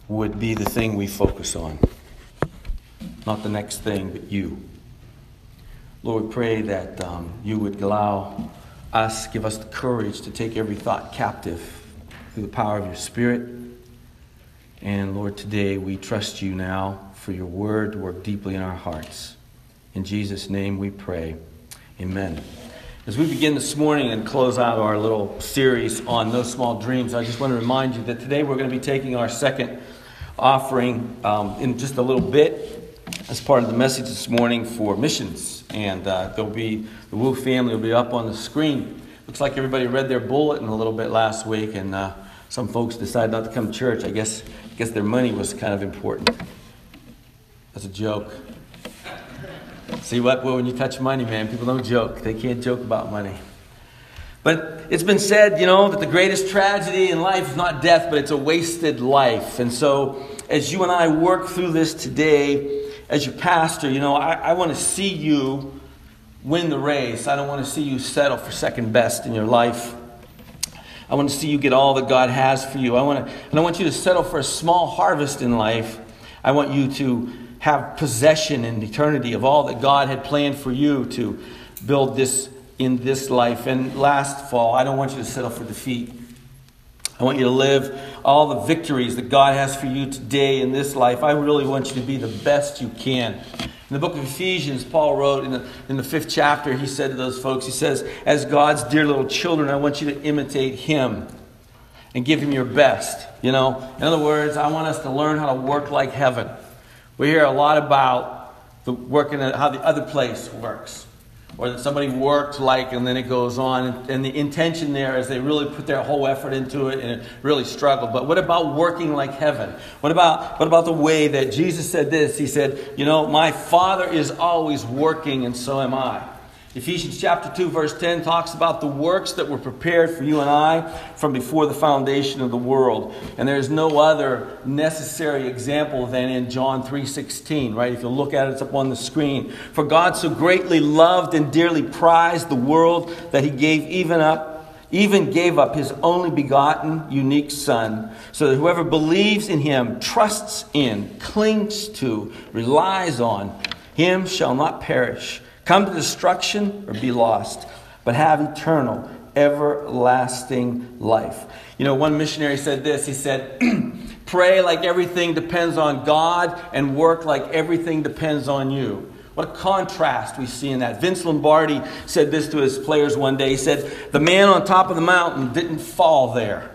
would be the thing we focus on. Not the next thing, but you. Lord, we pray that you would allow us, give us the courage to take every thought captive through the power of your Spirit. And Lord, today we trust you now for your word to work deeply in our hearts. In Jesus' name we pray. Amen. As we begin this morning and close out our little series on No Small Dreams, I just want to remind you that today we're going to be taking our second offering in just a little bit as part of the message this morning for missions. And the Wu family will be up on the screen. Looks like everybody read their bulletin a little bit last week, and some folks decided not to come to church. I guess their money was kind of important. That's a joke. See what? Well, when you touch money, man, people don't joke. They can't joke about money. But it's been said, that the greatest tragedy in life is not death, but it's a wasted life. And so as you and I work through this today, as your pastor, I want to see you win the race. I don't want to see you settle for second best in your life. I want to see you get all that God has for you. I don't want you to settle for a small harvest in life. I want you to have possession in eternity of all that God had planned for you to build this in this life. And last fall, I don't want you to settle for defeat. I want you to live all the victories that God has for you today in this life. I really want you to be the best you can. In the book of Ephesians, Paul wrote in the 5th chapter, he said to those folks, he says, as God's dear little children, I want you to imitate him and give him your best. In other words, I want us to learn how to work like heaven. We hear a lot about how the other place works. Or that somebody worked and then it goes on. And the intention there is they really put their whole effort into it and really struggle. But what about working like heaven? What about the way that Jesus said this? He said, my Father is always working and so am I. Ephesians chapter 2 verse 10 talks about the works that were prepared for you and I from before the foundation of the world. And there's no other necessary example than in John 3:16, right? If you look at it, it's up on the screen. For God so greatly loved and dearly prized the world that he even gave up his only begotten, unique Son, so that whoever believes in him, trusts in, clings to, relies on, him shall not perish, come to destruction, or be lost, but have eternal, everlasting life. One missionary said this. He said, pray like everything depends on God and work like everything depends on you. What a contrast we see in that. Vince Lombardi said this to his players one day. He said, the man on top of the mountain didn't fall there.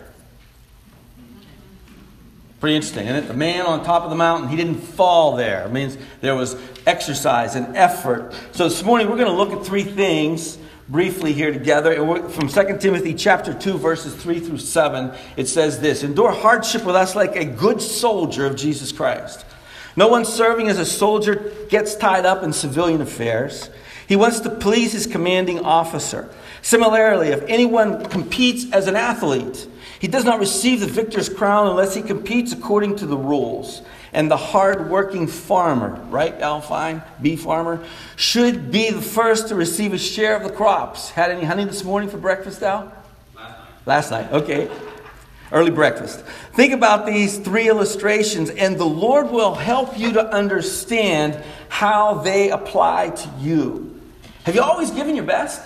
Pretty interesting, isn't it? The man on top of the mountain, he didn't fall there. It means there was exercise and effort. So this morning we're going to look at three things briefly here together. From 2 Timothy chapter 2, verses 3 through 7, it says this: endure hardship with us like a good soldier of Jesus Christ. No one serving as a soldier gets tied up in civilian affairs. He wants to please his commanding officer. Similarly, if anyone competes as an athlete, he does not receive the victor's crown unless he competes according to the rules. And the hard-working farmer, right, Alfine, bee farmer, should be the first to receive a share of the crops. Had any honey this morning for breakfast, Al? Last night, okay. Early breakfast. Think about these three illustrations, and the Lord will help you to understand how they apply to you. Have you always given your best?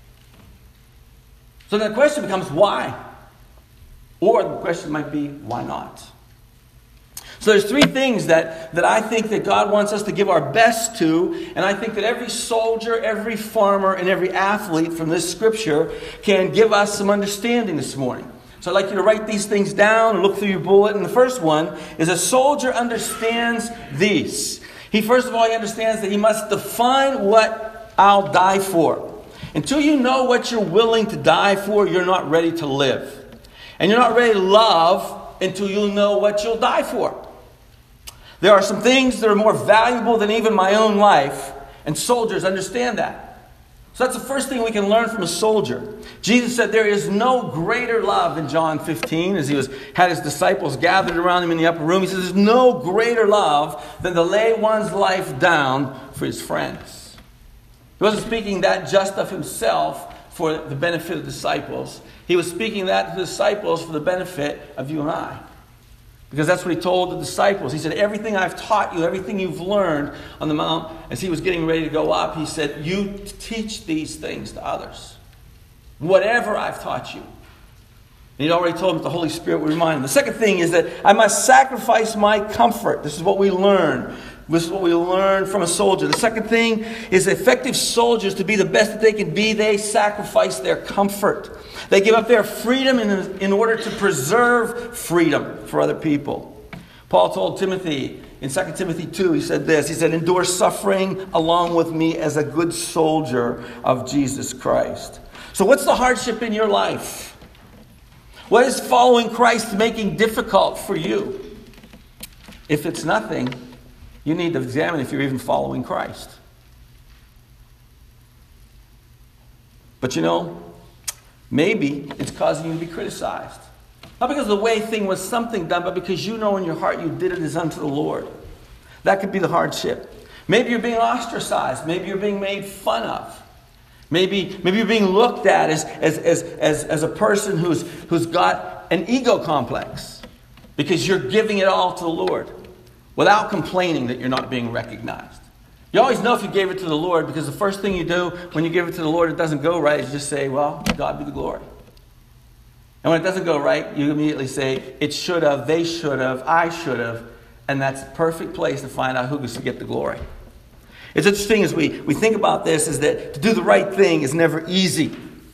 So the question becomes, why? Or the question might be, why not? So there's three things that I think that God wants us to give our best to. And I think that every soldier, every farmer, and every athlete from this scripture can give us some understanding this morning. So I'd like you to write these things down and look through your bulletin. The first one is a soldier understands these. He understands that he must define what I'll die for. Until you know what you're willing to die for, you're not ready to live. And you're not ready to love until you'll know what you'll die for. There are some things that are more valuable than even my own life, and soldiers understand that. So that's the first thing we can learn from a soldier. Jesus said there is no greater love in John 15, as he had his disciples gathered around him in the upper room. He says there's no greater love than to lay one's life down for his friends. He wasn't speaking that just of himself for the benefit of the disciples. He was speaking that to the disciples for the benefit of you and I. Because that's what he told the disciples. He said, everything I've taught you, everything you've learned on the mount, as he was getting ready to go up, he said, you teach these things to others. Whatever I've taught you. And he'd already told them that the Holy Spirit would remind them. The second thing is that I must sacrifice my comfort. This is what we learn. This is what we learn from a soldier. The second thing is effective soldiers, to be the best that they can be, they sacrifice their comfort. They give up their freedom in order to preserve freedom for other people. Paul told Timothy in 2 Timothy 2, he said this. He said, endure suffering along with me as a good soldier of Jesus Christ. So what's the hardship in your life? What is following Christ making difficult for you? If it's nothing, you need to examine if you're even following Christ. But maybe it's causing you to be criticized. Not because of the way thing was something done, but because you know in your heart you did it as unto the Lord. That could be the hardship. Maybe you're being ostracized. Maybe you're being made fun of. Maybe you're being looked at as a person who's got an ego complex because you're giving it all to the Lord without complaining that you're not being recognized. You always know if you gave it to the Lord, because the first thing you do when you give it to the Lord, it doesn't go right, is just say, well, God be the glory. And when it doesn't go right, you immediately say, it should have, they should have, I should have. And that's the perfect place to find out who gets to get the glory. It's interesting as we think about this, is that to do the right thing is never easy.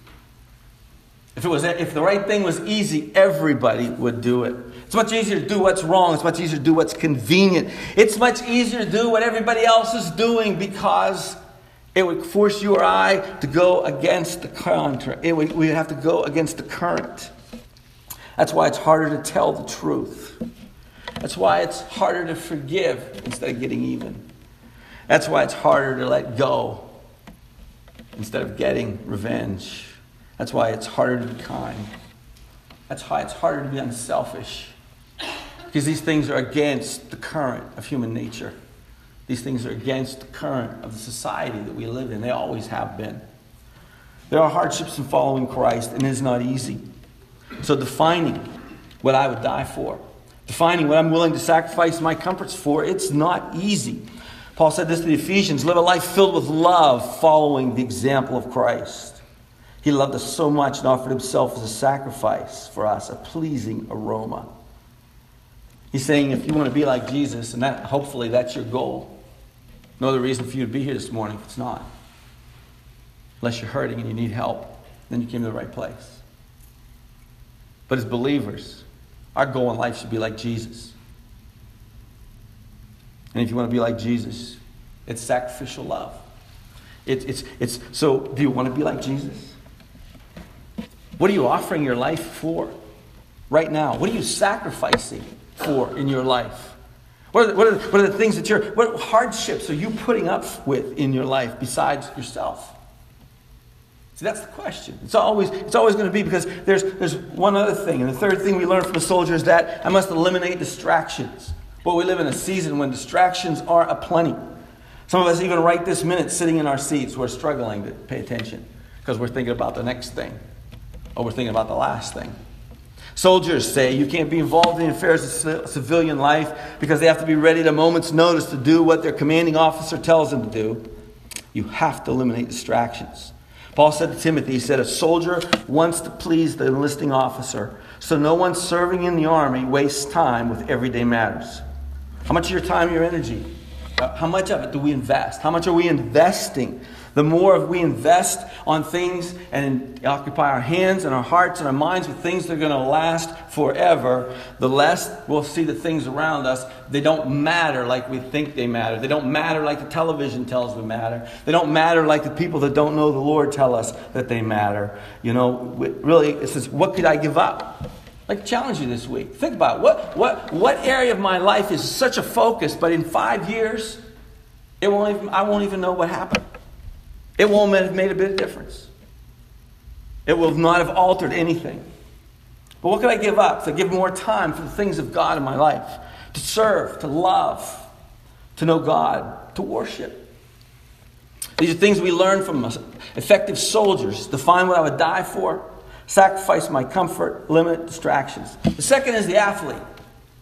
If the right thing was easy, everybody would do it. It's much easier to do what's wrong. It's much easier to do what's convenient. It's much easier to do what everybody else is doing because it would force you or I to go against the current. We would have to go against the current. That's why it's harder to tell the truth. That's why it's harder to forgive instead of getting even. That's why it's harder to let go instead of getting revenge. That's why it's harder to be kind. That's why it's harder to be unselfish. Because these things are against the current of human nature. These things are against the current of the society that we live in. They always have been. There are hardships in following Christ, and it is not easy. So defining what I would die for, defining what I'm willing to sacrifice my comforts for, it's not easy. Paul said this to the Ephesians, live a life filled with love, following the example of Christ. He loved us so much and offered himself as a sacrifice for us, a pleasing aroma. He's saying if you want to be like Jesus, and hopefully that's your goal, no other reason for you to be here this morning if it's not. Unless you're hurting and you need help, then you came to the right place. But as believers, our goal in life should be like Jesus. And if you want to be like Jesus, it's sacrificial love. So do you want to be like Jesus? What are you offering your life for right now? What are you sacrificing for in your life? What are the things what hardships are you putting up with in your life besides yourself? See, that's the question. It's always going to be, because there's one other thing. And the third thing we learn from a soldier is that I must eliminate distractions. Well, we live in a season when distractions are aplenty. Some of us, even right this minute, sitting in our seats, we're struggling to pay attention because we're thinking about the next thing, or we're thinking about the last thing. Soldiers say you can't be involved in the affairs of civilian life because they have to be ready at a moment's notice to do what their commanding officer tells them to do. You have to eliminate distractions. Paul said to Timothy, he said, a soldier wants to please the enlisting officer, so no one serving in the army wastes time with everyday matters. How much of your time, your energy, how much of it do we invest? How much are we investing? The more we invest on things and occupy our hands and our hearts and our minds with things that are going to last forever, the less we'll see the things around us. They don't matter like we think they matter. They don't matter like the television tells them matter. They don't matter like the people that don't know the Lord tell us that they matter. Really, it says, what could I give up? I'd like to challenge you this week. Think about it. What area of my life is such a focus, but in 5 years, I won't even know what happened. It won't have made a bit of difference. It will not have altered anything. But what could I give up? To give more time for the things of God in my life. To serve, to love, to know God, to worship. These are things we learn from effective soldiers. Define what I would die for. Sacrifice my comfort. Limit distractions. The second is the athlete.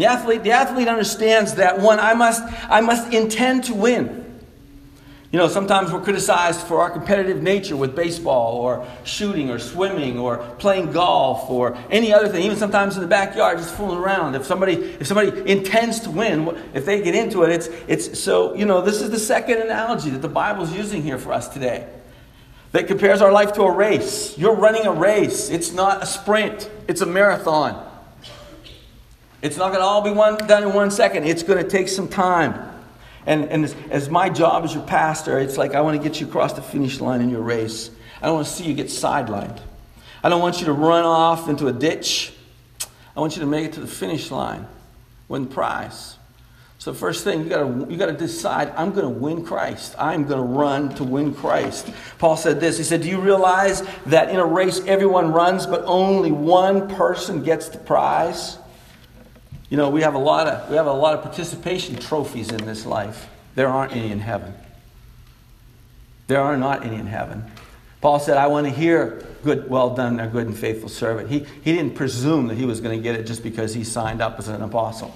The athlete understands that, one, I must intend to win. You know, sometimes we're criticized for our competitive nature with baseball or shooting or swimming or playing golf or any other thing. Even sometimes in the backyard, just fooling around. If somebody intends to win, if they get into it, it's so, you know, this is the second analogy that the Bible's using here for us today. That compares our life to a race. You're running a race. It's not a sprint. It's a marathon. It's not going to all be done in 1 second. It's going to take some time. And as my job as your pastor, it's like I want to get you across the finish line in your race. I don't want to see you get sidelined. I don't want you to run off into a ditch. I want you to make it to the finish line, win the prize. So first thing, you got to decide, I'm going to win Christ. I'm going to run to win Christ. Paul said this. He said, do you realize that in a race everyone runs, but only one person gets the prize? You know, we have a lot of participation trophies in this life. There aren't any in heaven. There are not any in heaven. Paul said, I want to hear, good, well done, a good and faithful servant. He didn't presume that he was going to get it just because he signed up as an apostle.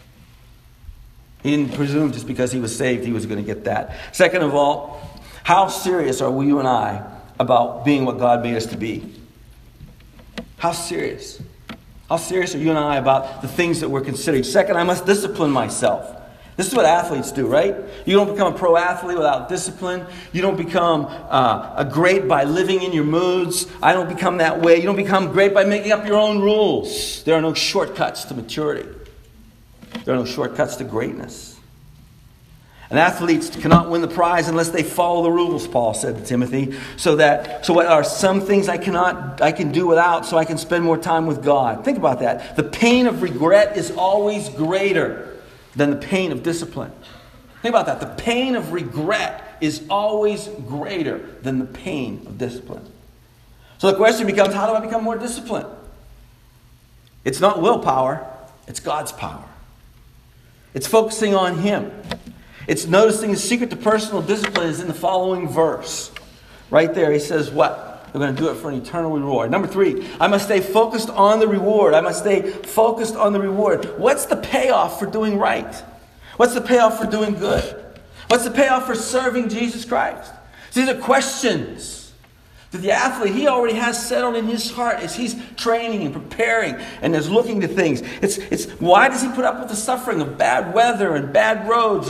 He didn't presume just because he was saved he was going to get that. Second of all, how serious are you and I about being what God made us to be? How serious? How serious are you and I about the things that we're considering? Second, I must discipline myself. This is what athletes do, right? You don't become a pro athlete without discipline. You don't become a great by living in your moods. I don't become that way. You don't become great by making up your own rules. There are no shortcuts to maturity. There are no shortcuts to greatness. And athletes cannot win the prize unless they follow the rules, Paul said to Timothy. So what are some things I can do without so I can spend more time with God? Think about that. The pain of regret is always greater than the pain of discipline. Think about that. The pain of regret is always greater than the pain of discipline. So the question becomes, how do I become more disciplined? It's not willpower, it's God's power. It's focusing on Him. It's noticing the secret to personal discipline is in the following verse. Right there, he says what? We're going to do it for an eternal reward. Number 3, I must stay focused on the reward. I must stay focused on the reward. What's the payoff for doing right? What's the payoff for doing good? What's the payoff for serving Jesus Christ? These are questions that the athlete, he already has settled in his heart as he's training and preparing and is looking to things. It's why does he put up with the suffering of bad weather and bad roads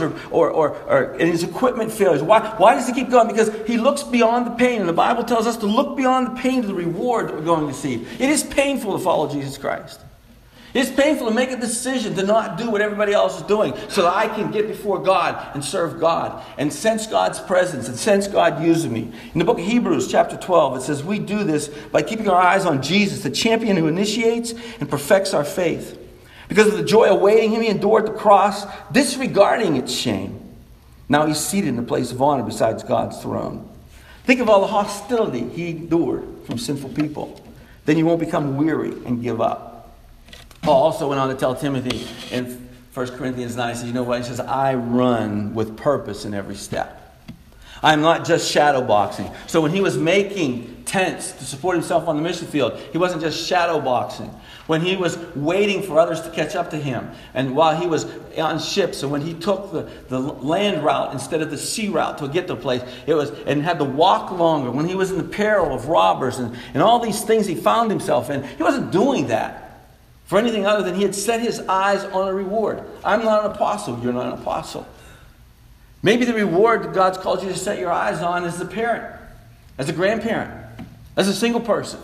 or his equipment failures? Why does he keep going? Because he looks beyond the pain. And the Bible tells us to look beyond the pain to the reward that we're going to see. It is painful to follow Jesus Christ. It's painful to make a decision to not do what everybody else is doing so that I can get before God and serve God and sense God's presence and sense God using me. In the book of Hebrews chapter 12, it says we do this by keeping our eyes on Jesus, the champion who initiates and perfects our faith. Because of the joy awaiting him, he endured the cross, disregarding its shame. Now he's seated in the place of honor beside God's throne. Think of all the hostility he endured from sinful people. Then you won't become weary and give up. Paul also went on to tell Timothy in 1 Corinthians 9, he says, you know what? He says, I run with purpose in every step. I'm not just shadow boxing. So when he was making tents to support himself on the mission field, he wasn't just shadow boxing. When he was waiting for others to catch up to him, and while he was on ships, and when he took the land route instead of the sea route to get to a place, and had to walk longer, when he was in the peril of robbers and all these things he found himself in, he wasn't doing that for anything other than he had set his eyes on a reward. I'm not an apostle. You're not an apostle. Maybe the reward that God's called you to set your eyes on is as a parent, as a grandparent, as a single person.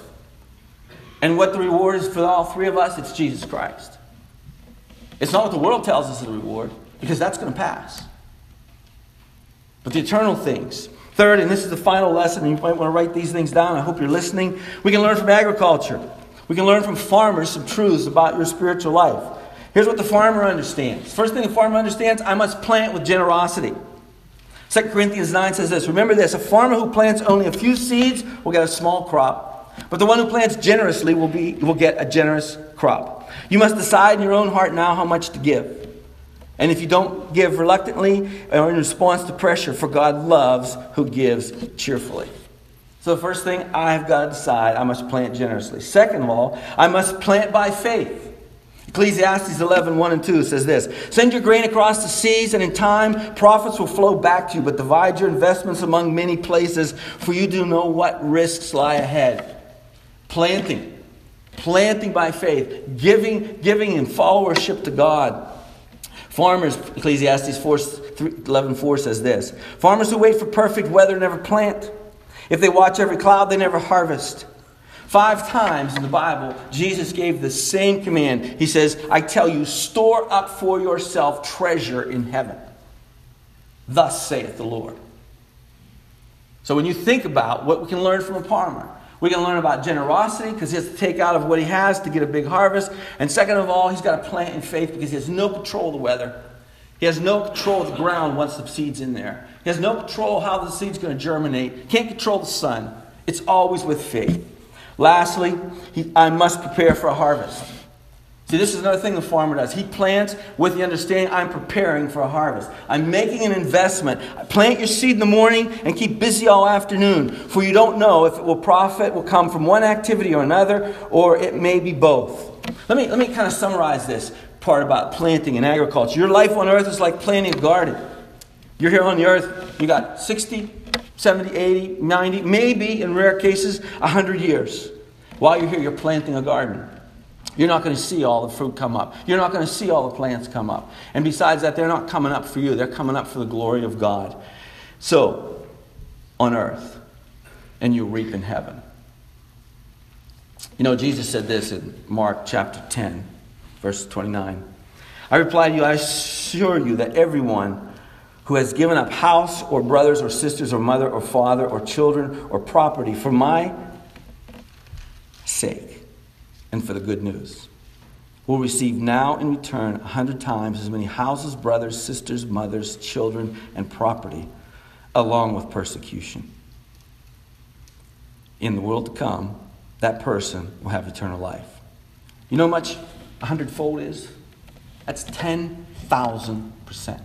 And what the reward is for all three of us, it's Jesus Christ. It's not what the world tells us is the reward, because that's going to pass. But the eternal things. Third, and this is the final lesson, and you might want to write these things down. I hope you're listening. We can learn from agriculture. We can learn from farmers some truths about your spiritual life. Here's what the farmer understands. First thing the farmer understands, I must plant with generosity. 2 Corinthians 9 says this, remember this, a farmer who plants only a few seeds will get a small crop, but the one who plants generously will get a generous crop. You must decide in your own heart now how much to give. And if you don't give reluctantly or in response to pressure, for God loves who gives cheerfully. So the first thing, I've got to decide I must plant generously. Second of all, I must plant by faith. Ecclesiastes 11:1 and 2 says this: send your grain across the seas, and in time profits will flow back to you, but divide your investments among many places, for you do know what risks lie ahead. Planting by faith, giving in followership to God. Farmers, Ecclesiastes 11:4 says this: farmers who wait for perfect weather never plant. If they watch every cloud, they never harvest. 5 times in the Bible, Jesus gave the same command. He says, I tell you, store up for yourself treasure in heaven. Thus saith the Lord. So when you think about what we can learn from a farmer, we can learn about generosity because he has to take out of what he has to get a big harvest. And second of all, he's got to plant in faith because he has no control of the weather. He has no control of the ground once the seed's in there. He has no control how the seed's going to germinate. Can't control the sun. It's always with faith. Lastly, I must prepare for a harvest. See, this is another thing the farmer does. He plants with the understanding, I'm preparing for a harvest. I'm making an investment. Plant your seed in the morning and keep busy all afternoon, for you don't know if profit will come from one activity or another, or it may be both. Let me kind of summarize this part about planting and agriculture. Your life on earth is like planting a garden. You're here on the earth, you got 60, 70, 80, 90, maybe in rare cases, 100 years. While you're here, you're planting a garden. You're not going to see all the fruit come up. You're not going to see all the plants come up. And besides that, they're not coming up for you. They're coming up for the glory of God. So, on earth, and you reap in heaven. You know, Jesus said this in Mark chapter 10, verse 29. I reply to you, I assure you that everyone who has given up house or brothers or sisters or mother or father or children or property for my sake and for the good news will receive now in return 100 times as many houses, brothers, sisters, mothers, children, and property, along with persecution. In the world to come, that person will have eternal life. You know how much 100-fold is? That's 10,000%.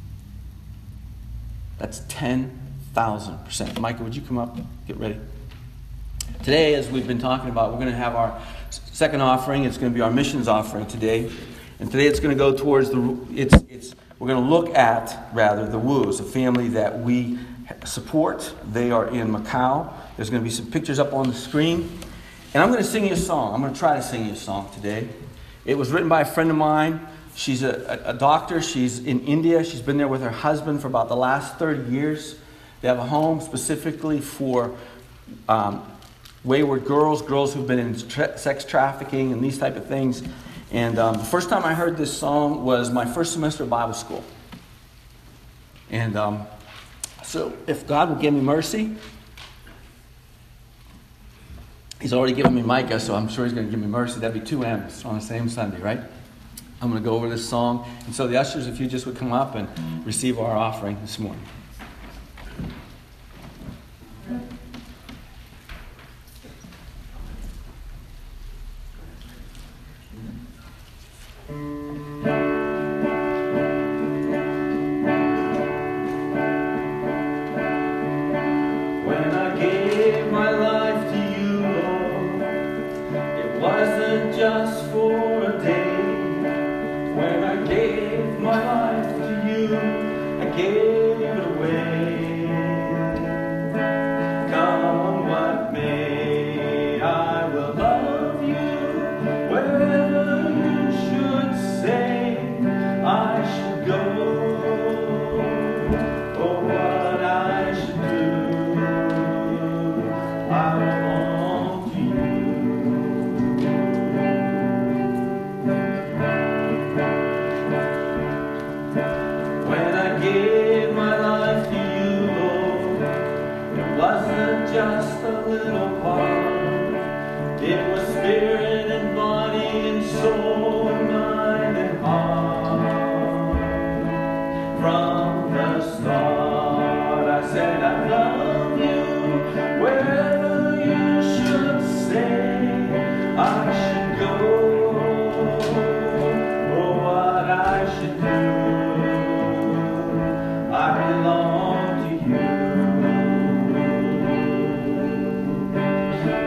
That's 10,000%. Micah, would you come up? Get ready. Today, as we've been talking about, we're going to have our second offering. It's going to be our missions offering today. And today it's going to go towards we're going to look at, the Woos, a family that we support. They are in Macau. There's going to be some pictures up on the screen. And I'm going to sing you a song. I'm going to try to sing you a song today. It was written by a friend of mine. She's a doctor. She's in India. She's been there with her husband for about the last 30 years. They have a home specifically for wayward girls who've been in sex trafficking and these type of things. And the first time I heard this song was my first semester of Bible school. And so if God will give me mercy, He's already given me Micah, so I'm sure He's going to give me mercy. That'd be 2 M's on the same Sunday, right? I'm going to go over this song. And so the ushers, if you just would come up and receive our offering this morning. When I gave my life to you, Lord, it wasn't just for a day. When I gave my life to you, I gave it away. Come what may, I will love you wherever you should say I should go, or what I should do. I belong to you. When I gave my life to you, Lord, it wasn't just a little part. It was spirit and body and soul and mind and heart. From the start I said I love you wherever you should say I should go, or what I should do. I belong to you.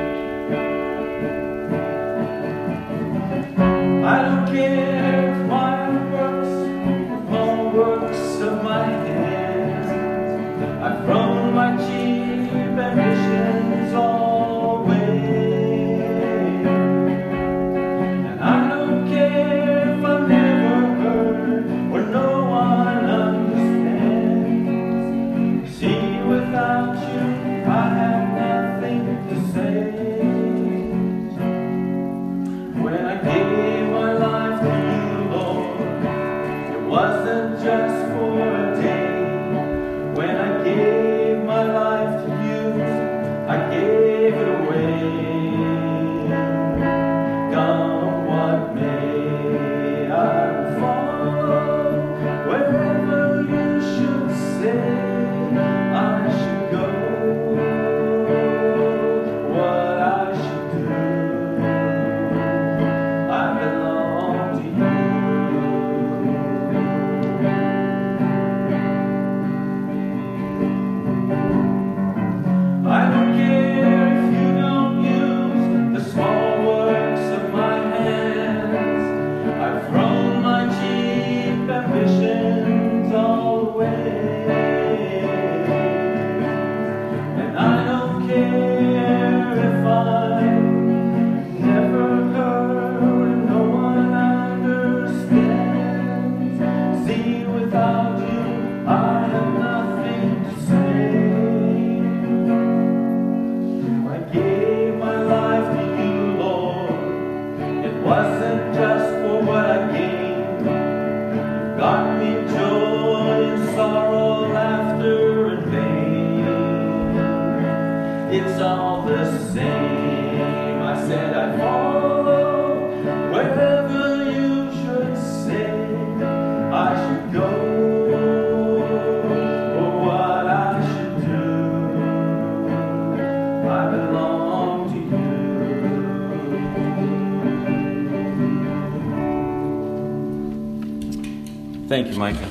Thank you, Micah.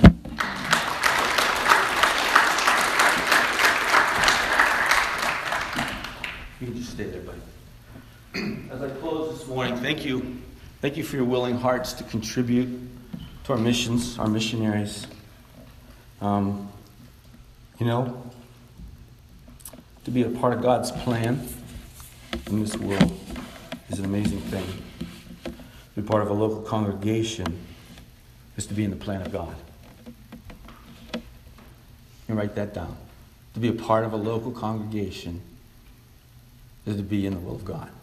You can just stay there, buddy. As I close this morning, thank you. Thank you for your willing hearts to contribute to our missions, our missionaries. To be a part of God's plan in this world is an amazing thing. To be part of a local congregation is to be in the plan of God. You write that down. To be a part of a local congregation is to be in the will of God.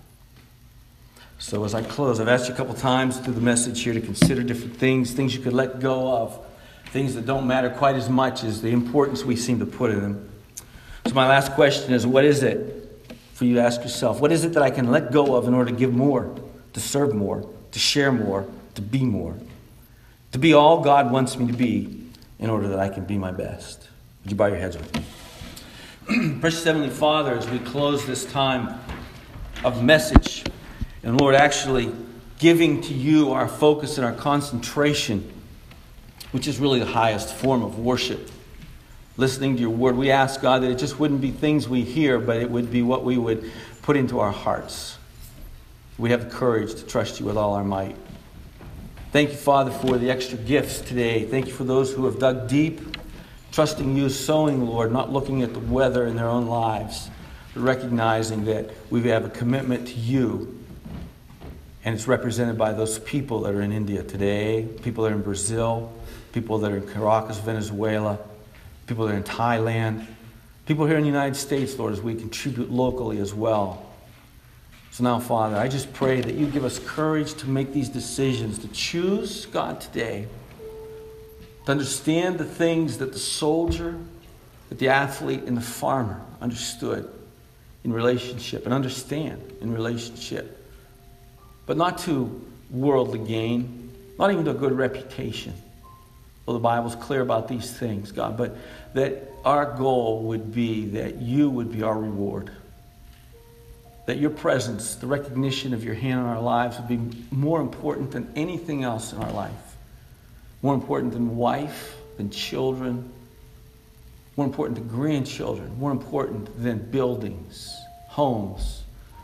So as I close, I've asked you a couple times through the message here to consider different things you could let go of, things that don't matter quite as much as the importance we seem to put in them. So my last question is, what is it for you to ask yourself? What is it that I can let go of in order to give more, to serve more, to share more, to be more? To be all God wants me to be in order that I can be my best. Would you bow your heads with me? Precious Heavenly Father, as we close this time of message, and Lord, actually giving to you our focus and our concentration, which is really the highest form of worship, listening to your word, we ask, God, that it just wouldn't be things we hear, but it would be what we would put into our hearts. We have the courage to trust you with all our might. Thank you, Father, for the extra gifts today. Thank you for those who have dug deep, trusting you, sowing, Lord, not looking at the weather in their own lives, but recognizing that we have a commitment to you. And it's represented by those people that are in India today, people that are in Brazil, people that are in Caracas, Venezuela, people that are in Thailand, people here in the United States, Lord, as we contribute locally as well. So now, Father, I just pray that you give us courage to make these decisions, to choose, God, today, to understand the things that the soldier, that the athlete, and the farmer understood in relationship and understand in relationship. But not to worldly gain, not even to a good reputation. Well, the Bible's clear about these things, God, but that our goal would be that you would be our reward. That your presence, the recognition of your hand in our lives would be more important than anything else in our life. More important than wife, than children, more important than grandchildren, more important than buildings, homes,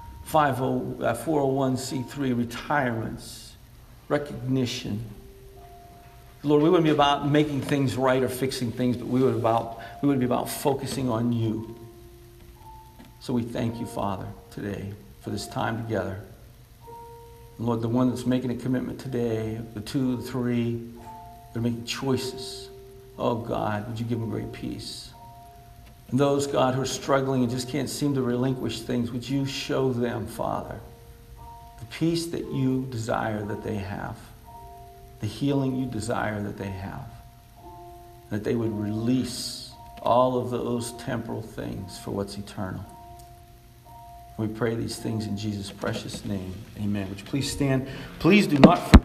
401c3 retirements, recognition. Lord, we wouldn't be about making things right or fixing things, but we would be about focusing on you. So we thank you, Father, today for this time together. And Lord, the one that's making a commitment today, the 2, the 3, they're making choices. Oh God, would you give them great peace? And those, God, who are struggling and just can't seem to relinquish things, would you show them, Father, the peace that you desire that they have, the healing you desire that they have, that they would release all of those temporal things for what's eternal. We pray these things in Jesus' precious name. Amen. Would you please stand? Please do not forget.